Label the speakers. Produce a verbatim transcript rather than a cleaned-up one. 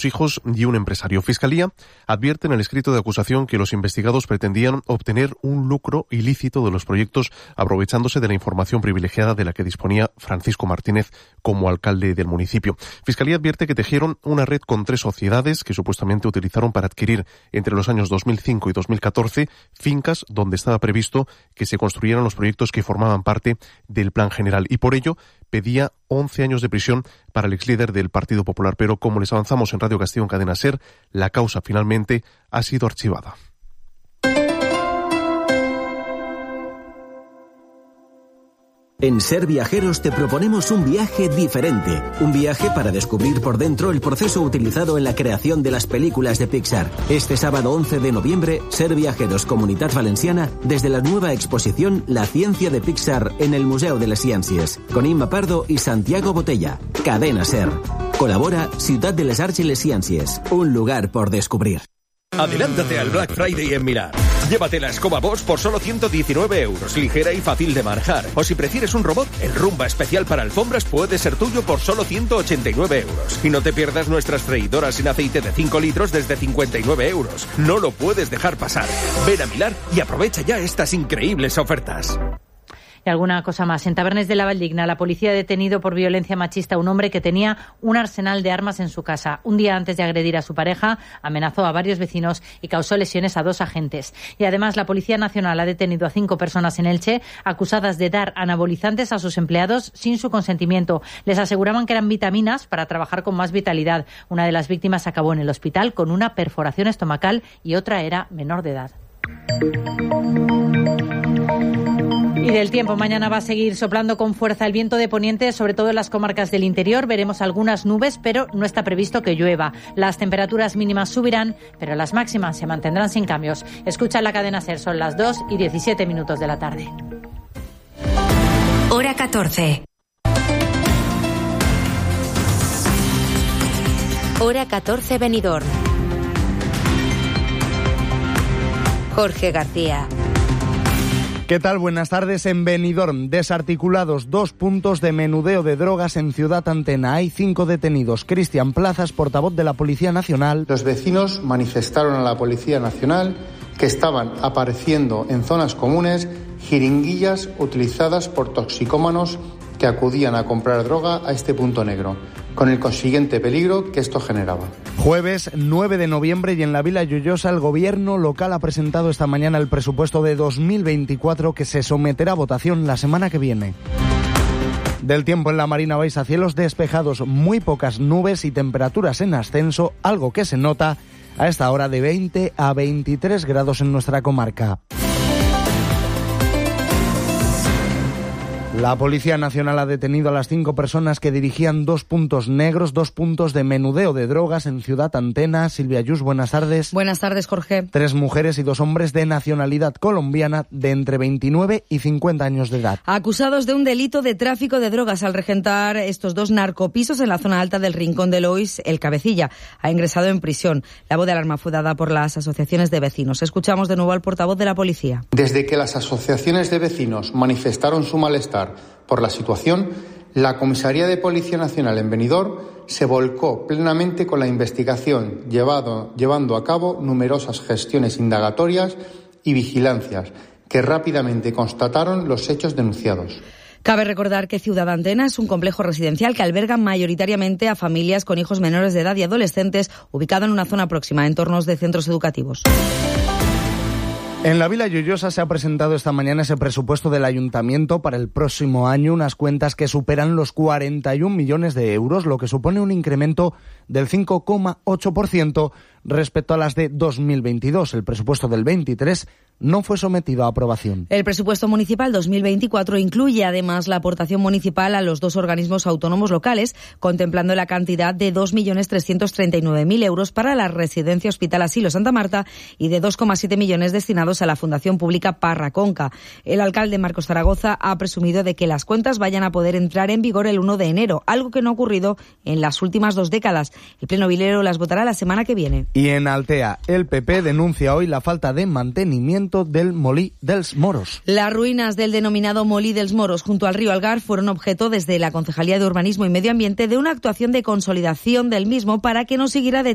Speaker 1: sus hijos y un empresario. Fiscalía advierte en el escrito de acusación que los investigados pretendían obtener un lucro ilícito de los proyectos aprovechándose de la información privilegiada de la que disponía Francisco Martínez como alcalde del municipio. Fiscalía advierte que tejieron una red con tres sociedades que supuestamente utilizaron para adquirir entre los años dos mil cinco y dos mil catorce fincas donde estaba previsto que se construyeran los proyectos que formaban parte del Plan General, y por ello pedía once años de prisión para el exlíder del Partido Popular. Pero como les avanzamos en Radio Castellón Cadena SER, la causa finalmente ha sido archivada.
Speaker 2: En Ser Viajeros te proponemos un viaje diferente, un viaje para descubrir por dentro el proceso utilizado en la creación de las películas de Pixar. Este sábado once de noviembre, Ser Viajeros Comunitat Valenciana, desde la nueva exposición La Ciencia de Pixar en el Museo de les Ciències, con Imma Pardo y Santiago Botella. Cadena SER. Colabora Ciutat de les Arts y les Ciències, un lugar por descubrir.
Speaker 3: Adelántate al Black Friday en Milán. Llévate la escoba Bosch por solo ciento diecinueve euros, ligera y fácil de manejar. O si prefieres un robot, el Rumba especial para alfombras puede ser tuyo por solo ciento ochenta y nueve euros. Y no te pierdas nuestras freidoras sin aceite de cinco litros desde cincuenta y nueve euros. No lo puedes dejar pasar. Ven a Milán y aprovecha ya estas increíbles ofertas.
Speaker 4: Y alguna cosa más. En Tabernes de la Valldigna, la policía ha detenido por violencia machista a un hombre que tenía un arsenal de armas en su casa. Un día antes de agredir a su pareja, amenazó a varios vecinos y causó lesiones a dos agentes. Y además, la Policía Nacional ha detenido a cinco personas en Elche acusadas de dar anabolizantes a sus empleados sin su consentimiento. Les aseguraban que eran vitaminas para trabajar con más vitalidad. Una de las víctimas acabó en el hospital con una perforación estomacal y otra era menor de edad. Y del tiempo, mañana va a seguir soplando con fuerza el viento de poniente, sobre todo en las comarcas del interior. Veremos algunas nubes, pero no está previsto que llueva. Las temperaturas mínimas subirán, pero las máximas se mantendrán sin cambios. Escucha la cadena SER, son las dos y diecisiete minutos de la tarde.
Speaker 5: Hora catorce. Hora catorce, Benidorm. Jorge García.
Speaker 6: ¿Qué tal? Buenas tardes. En Benidorm, desarticulados dos puntos de menudeo de drogas en Ciudad Antena. Hay cinco detenidos. Cristian Plazas, portavoz de la Policía Nacional.
Speaker 7: Los vecinos manifestaron a la Policía Nacional que estaban apareciendo en zonas comunes jeringuillas utilizadas por toxicómanos que acudían a comprar droga a este punto negro, con el consiguiente peligro que esto generaba.
Speaker 6: Jueves nueve de noviembre y en la Vila Lloyosa el gobierno local ha presentado esta mañana el presupuesto de dos mil veinticuatro que se someterá a votación la semana que viene. Del tiempo en la Marina Baixa, cielos despejados, muy pocas nubes y temperaturas en ascenso, algo que se nota a esta hora de veinte a veintitrés grados en nuestra comarca. La Policía Nacional ha detenido a las cinco personas que dirigían dos puntos negros, dos puntos de menudeo de drogas en Ciudad Antena. Silvia Yus, buenas tardes.
Speaker 8: Buenas tardes, Jorge.
Speaker 6: Tres mujeres y dos hombres de nacionalidad colombiana de entre veintinueve y cincuenta años de edad.
Speaker 8: Acusados de un delito de tráfico de drogas al regentar estos dos narcopisos en la zona alta del Rincón de Lois, el cabecilla ha ingresado en prisión. La voz de alarma fue dada por las asociaciones de vecinos. Escuchamos de nuevo al portavoz de la policía.
Speaker 7: Desde que las asociaciones de vecinos manifestaron su malestar por la situación, la Comisaría de Policía Nacional en Benidorm se volcó plenamente con la investigación, llevado, llevando a cabo numerosas gestiones indagatorias y vigilancias que rápidamente constataron los hechos denunciados.
Speaker 8: Cabe recordar que Ciudad Antena es un complejo residencial que alberga mayoritariamente a familias con hijos menores de edad y adolescentes, ubicado en una zona próxima a entornos de centros educativos.
Speaker 6: En la Vila Lloyosa se ha presentado esta mañana ese presupuesto del Ayuntamiento para el próximo año, unas cuentas que superan los cuarenta y un millones de euros, lo que supone un incremento del cinco coma ocho por ciento respecto a las de dos mil veintidós. El presupuesto del veintitrés no fue sometido a aprobación.
Speaker 8: El presupuesto municipal dos mil veinticuatro incluye además la aportación municipal a los dos organismos autónomos locales, contemplando la cantidad de dos millones trescientos treinta y nueve mil euros para la Residencia Hospital Asilo Santa Marta y de dos coma siete millones destinados a la Fundación Pública Parra Conca. El alcalde Marcos Zaragoza ha presumido de que las cuentas vayan a poder entrar en vigor el uno de enero, algo que no ha ocurrido en las últimas dos décadas. El Pleno Vilero las votará la semana que viene.
Speaker 6: Y en Altea, el P P denuncia hoy la falta de mantenimiento del Molí dels Moros.
Speaker 8: Las ruinas del denominado Molí dels Moros junto al río Algar fueron objeto desde la Concejalía de Urbanismo y Medio Ambiente de una actuación de consolidación del mismo para que no siguiera de